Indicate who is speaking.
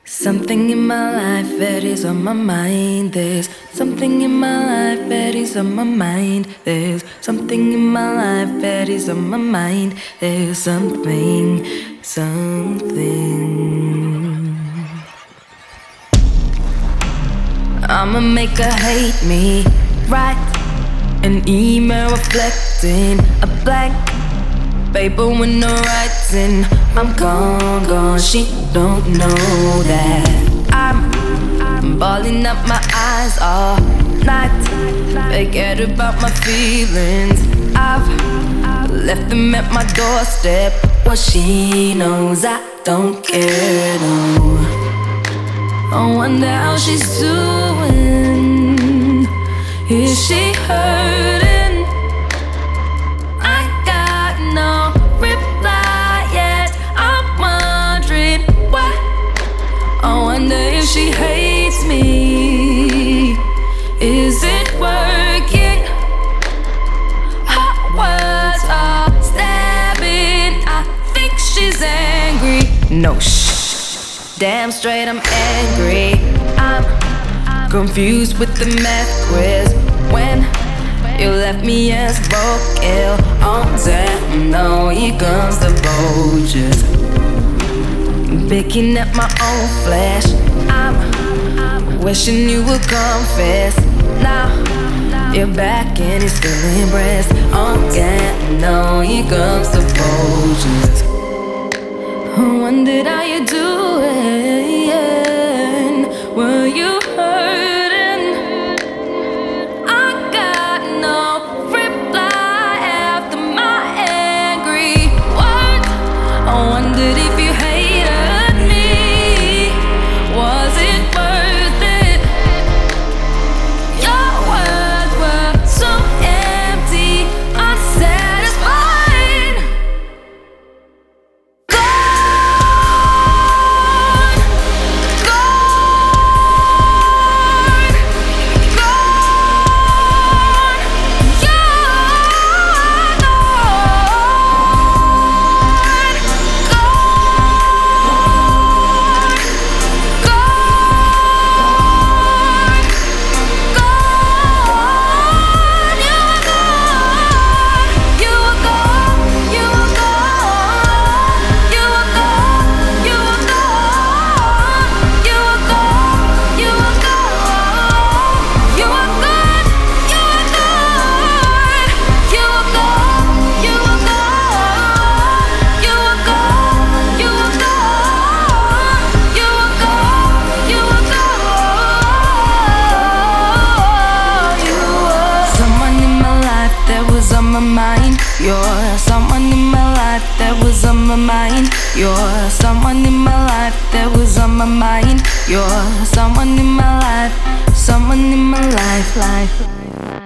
Speaker 1: Something in my life that is on my mind. There's something in my life that is on my mind. There's something in my life that is on my mind. There's something. I'ma make her hate me. Write an email reflecting a blank paper with no writing. I'm gone, she don't know that I'm balling up my eyes all night. Forget about my feelings, I've left them at my doorstep. Well, she knows I don't care, no. I wonder how she's doing. Is she hurting? I got no reply yet. I'm wondering why. I wonder if she hates me. Is it working? Hot words are stabbing. I think she's angry. No, damn straight I'm angry. I'm confused with the math quiz when you left me as broke-ill. Oh damn, no, here comes the vultures picking at my own flesh. I'm wishing you would confess. Now you're back and you're still impressed. Oh damn, no, here comes the vultures. I wondered how you doing. Were you hurting? I got no reply after my angry words. I wondered if you hated me. Was it worth it? Your words were so empty, unsatisfied. You're someone in my life that was on my mind. You're someone in my life that was on my mind. You're someone in my life, someone in my life.